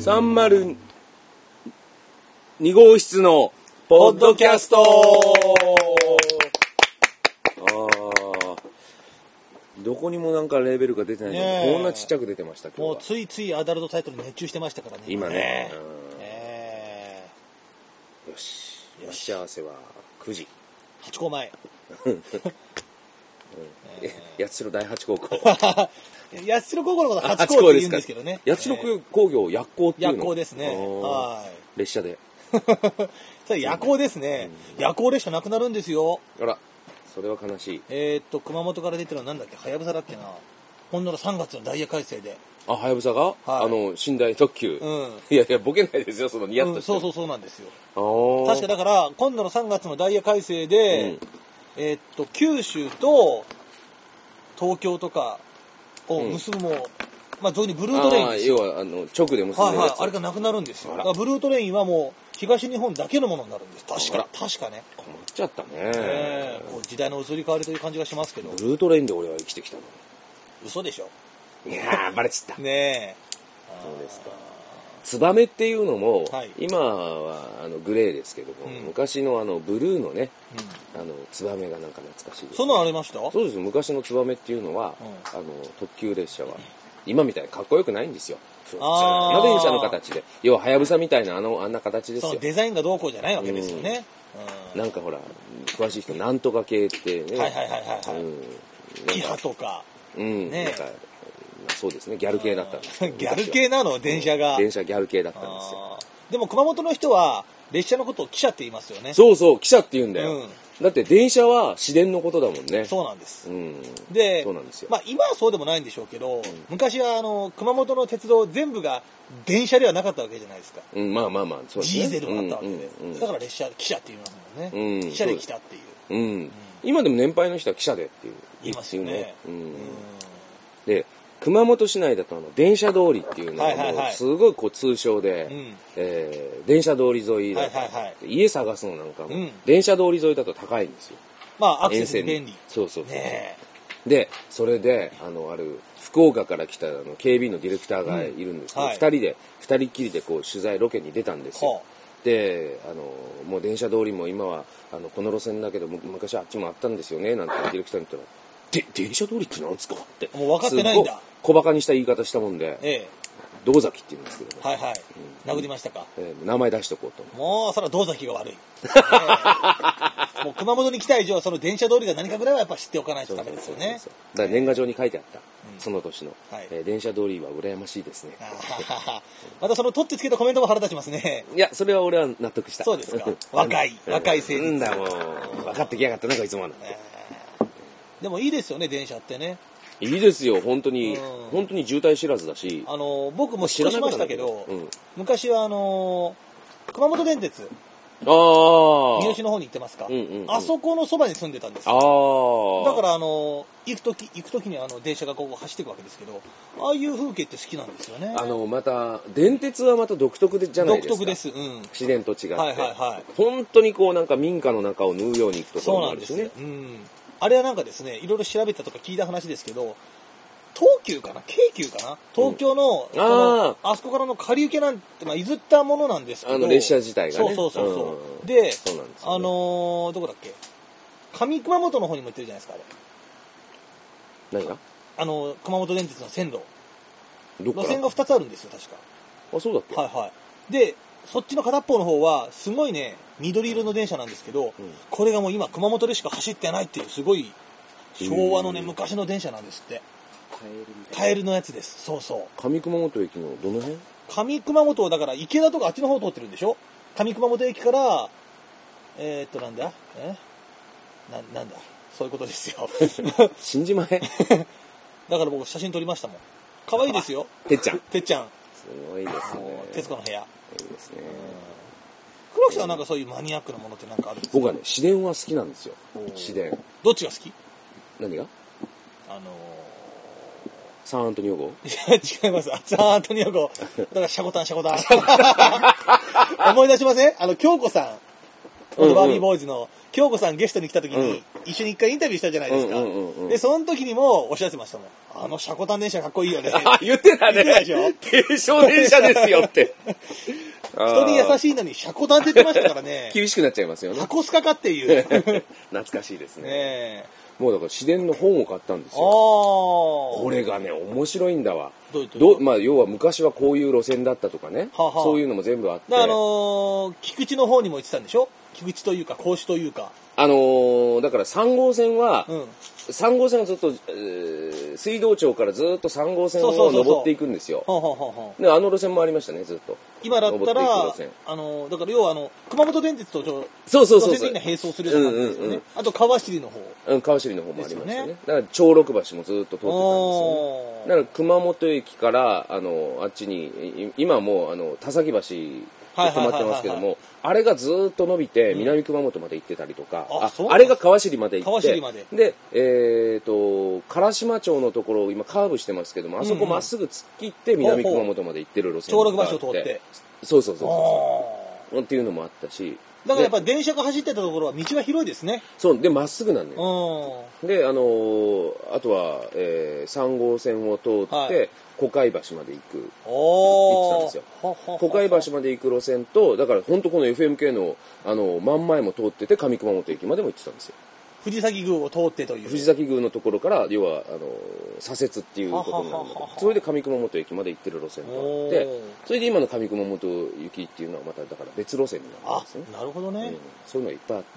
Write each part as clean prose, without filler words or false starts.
302号室のポッドキャスト。どこにもなんかレベルが出てないのにこんなちっちゃく出てました。 もうついついアダルトタイトルに熱中してましたからね。 今ね。よし。待ち合わせは9時。 8校前。 八代第八高校。 八代高校のことは8校って言うんですけどね。 八代工業夜行っていうの。 夜行ですね。はい。 列車で。 それ夜行ですね。夜行列車なくなるんですよ。 あら。それは悲しい。 熊本から出てるのはなんだっけ、はやぶさだっけな。今度の3月のダイヤ改正で。 あ、はやぶさが、はい、寝台特急。いやいや、ボケないですよ、そのニヤッとして。 そうなんですよ。確かだから、今度の3月のダイヤ改正で、九州と東京とかを結ぶも、まあ、俗にブルートレインですよ。 要は、直で結んでるやつ。 あれがなくなるんですよ。だからブルートレインはもう、東日本だけのものになるんです。確かね。 困っちゃったね。 時代の移り変わりという感じがしますけど。 ブルートレインで俺は生きてきたの。 嘘でしょ。 いやー、バレちった。 ねえ。 そうですか。ツバメっていうのも、今はグレーですけども、昔のブルーのね、ツバメがなんか懐かしいです。 そんなのありました？ そうです。昔のツバメっていうのは、特急列車は、今みたいにかっこよくないんですよ。普通の電車の形で。要は、はやぶさみたいなあんな形ですよ。 デザインがどうこうじゃないわけですよね。 なんかほら、詳しい人、なんとか系ってね。 キハとか。 なんか、そうですね、ギャル系だったんです。 ギャル系なの？電車が。 電車ギャル系だったんですよ。 でも熊本の人は、列車のことを汽車って言いますよね。 そうそう、汽車って言うんだよ。だって電車は市電のことだもんね。 そうなんです。で、まあ今はそうでもないんでしょうけど、昔は熊本の鉄道全部が電車ではなかったわけじね。 まあ、そうですね。 ディーゼルもあったわけで。だから列車、汽車って言いますもんね。汽車で来たっていう。 今でも年配の人は汽車でっていう。 言いますよね。 で、熊本市内だと電車通りっていうのがもうすごい通称で、電車通り沿いだと家探すのなんかも電車通り沿いだと高いんですよ。 まあアクセス便利。 そう。で、それである福岡から来た警備員のディレクターがいるんですけど、二人っきりでこう取材ロケに出たんですよ。で、もう電車通りも今はこの路線だけど昔はあっちもあったんですよねなんてディレクターに言ったら、電車通りってなんですかって。 もう分かってないんだ。 小馬鹿にした言い方したもんで、道崎って言うんですけどね。殴りましたか。 名前出しとこうと。 もうそれは道崎が悪い。もう熊本に来た以上その電車通りが何かぐらいはやっぱ知っておかないとダメですよね。 だから年賀状に書いてあった。その年の、電車通りは羨ましいですね。 またその取ってつけたコメントも腹立ちますね。 いや、それは俺は納得した。 そうですか。若い青年。 んだもう、分かってきやがったな、こいつも。 でもいいですよね、電車ってね。 いいですよ、本当に渋滞知らずだし。 僕も知らしましたけど、昔は熊本電鉄。三好の方に行ってますか。あそこのそばに住んでたんですよ。だから行く時に電車がここ走っていくわけですけど、ああいう風景って好きなんですよね。 また電鉄はまた独特じゃないですか。 独特です。 市電と違って。本当にこうなんか民家の中を縫うように行くところもあるしね。 あれはなんかですね、いろいろ調べたとか聞いた話ですけど、東急かな京急かな東京の、あそこからの借り受けなんて、まあ、譲ったものなんですけど。 列車自体がね。 そう。で、どこだっけ上熊本の方にも行ってるじゃないですか、あれ。 何が熊本電鉄の線路。路線が2つあるんですよ、確か。 あ、そうだっけ。 で、そっちの片っぽの方は、すごいね、緑色の電車なんですけど、これがもう今、熊本でしか走ってないっていう、すごい、昭和のね、昔の電車なんですって。カエルのやつです。そう。 上熊本駅のどの辺？ 上熊本だから池田とかあっちの方通ってるんでしょ？上熊本駅から、なんだそういうことですよ。 信じまへん。 だから僕写真撮りましたもん。可愛いですよ。 てっちゃん。 すごいですね。 徹子の部屋。 いいですね。 黒木さんはなんかそういうマニアックなものってなんかあるんですか？ 僕はね、市電は好きなんですよ。市電。 どっちが好き？ 何が？サンアントニオ号？ いや、違います。サンアントニオ号。だからシャコタン。思い出しません？京子さん。バービーボーイズの京子さんゲストに来た時に、 一緒に一回インタビューしたじゃないですか。で、その時にもおっしゃってましたもん。シャコタン電車かっこいいよね。 言ってたね。 言ってたでしょ。 軽症電車ですよって。 人に優しいのにシャコタンって言ってましたからね。 厳しくなっちゃいますよね。 箱スカかっていう。 懐かしいですね。もうだから自然の本を買ったんですよ。これがね、面白いんだわ。まあ、要は昔はこういう路線だったとかね。そういうのも全部あって。 菊池の方にも行ってたんでしょ？菊池というか、格子というか。 だから3号線は、3号線はずっと、水道町からずっと3号線を登っていくんですよ。で、路線もありましたね、ずっと。 今だったら、だから要は熊本電鉄と路線的には並走するような感じですよね。あと川尻の方。 川尻の方もありましたね。だから長六橋もずっと通ってたんですよね。だから熊本駅から、あっちに、今もう、田崎橋、止まってますけども、あれがずっと伸びて南熊本まで行ってたりとか、あれが川尻まで行って、で、唐島町のところを今カーブしてますけども、あそこまっすぐ突っ切って南熊本まで行ってる路線があって、 長六橋を通って。 そうっていうのもあったし、 だからやっぱり電車が走ってたところは道が広いですね。 そう、で、まっすぐなんだよ。で、あとは、3号線を通って、小海橋まで行ってたんですよ。小海橋まで行く路線と、だから本当この FMK の、真ん前も通ってて、上熊本駅までも行ってたんですよ。 藤崎宮を通ってという。 藤崎宮のところから、要は、左折っていうことになるので、それで上熊本駅まで行ってる路線があって、それで今の上熊本行きっていうのはまた、だから別路線になるんですね。 なるほどね。 そういうのがいっぱいあって。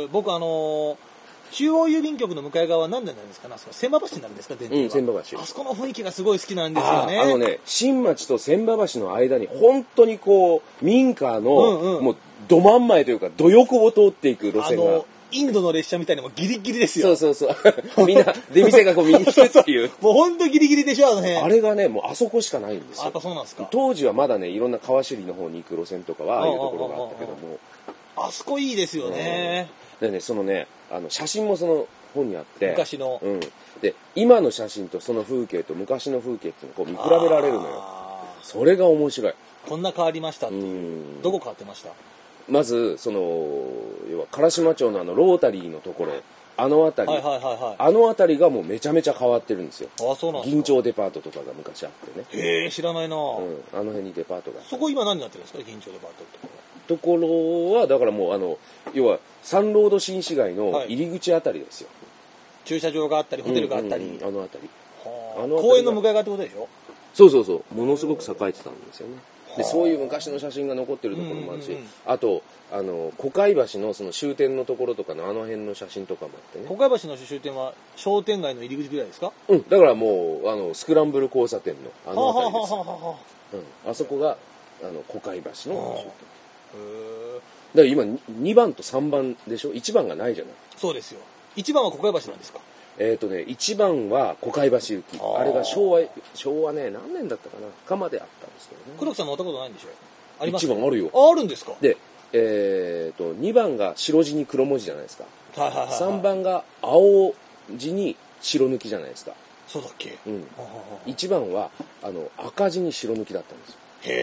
僕中央郵便局の向かい側は何なんですかね。千葉橋になるんですか、電車は。 千葉橋。 あそこの雰囲気がすごい好きなんですよね。 新町と千葉橋の間に、本当にこう、民家の、もう、ど真ん前というか、ど横を通っていく路線が。 インドの列車みたいにもギリギリですよ。 そう。みんな、出店がこう右に来てっていう。 もうほんとギリギリでしょ、あの辺。 あれがね、もうあそこしかないんですよ。 やっぱそうなんですか。 当時はまだね、いろんな川尻の方に行く路線とかは、ああいうところがあったけども。 あそこいいですよね。 でね、そのね、写真もその本にあって。 昔の。 で、今の写真とその風景と昔の風景っていうのをこう見比べられるのよ。それが面白い。 こんな変わりましたっていう。どこ変わってました？ まず、要は、唐島町のロータリーのところ、あの辺りがもうめちゃめちゃ変わってるんですよ。 そうなんですか。 銀町デパートとかが昔あってね。 へえ、知らないな。 あの辺にデパートが。 そこ今何になってるんですか、銀町デパートってところは、だからもう要は、サンロード新市街の入り口あたりですよ。 駐車場があったり、ホテルがあったり。 あの辺り。 公園の向かい側ってことでしょ？ そう。ものすごく栄えてたんですよね。で、そういう昔の写真が残ってるところもあるし、あと、小海橋のその終点のところとかの辺の写真とかもあってね。 小海橋の終点は商店街の入り口ぐらいですか？ だからもう、スクランブル交差点の辺りです。あそこが、小海橋の終点。だから今、2番と3番でしょ？ 1 番がないじゃない。 そうですよ。1番は小海橋なんですか ？1番は小海橋行き。あれが昭和ね、何年だったかな。かまであったんですけどね。 黒木さん乗ったことないんでしょ？あります？ 1番あるよ。 あるんですか？ で、2番が白地に黒文字じゃないですか。3番が青地に白抜きじゃないですか。 そうだっけ ？1番は、赤地に白抜きだったんですよ。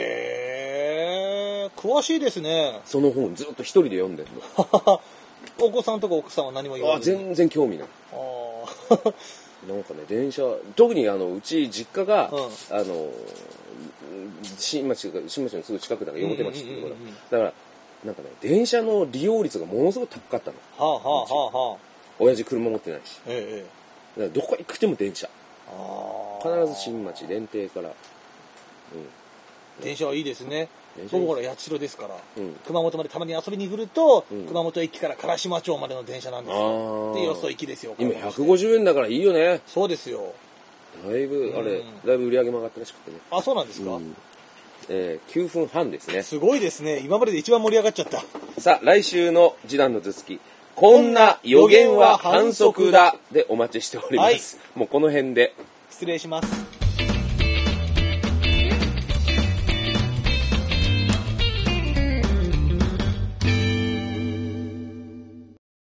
へー。詳しいですね。 その本ずっと一人で読んでるの。 お子さんとか奥さんは何も言わない？ 全然興味ない。なんかね、電車、特にうち実家が、新町のすぐ近くだから横手町っていうところだから、なんかね、電車の利用率がものすごく高かったの。親父車持ってないし。だからどこ行くても電車。必ず新町、電停から。 電車はいいですね。僕ほら八代ですから、熊本までたまに遊びに来ると、熊本駅から唐島町までの電車なんですよ。で、よそ行きですよ。 今150円だからいいよね。 そうですよ。 だいぶ売り上げも上がったらしくてね。 そうなんですか。 9分半ですね。 すごいですね。今までで一番盛り上がっちゃった。 さあ、来週の次男の頭突き。こんな予言は反則だでお待ちしております。もうこの辺で。 失礼します。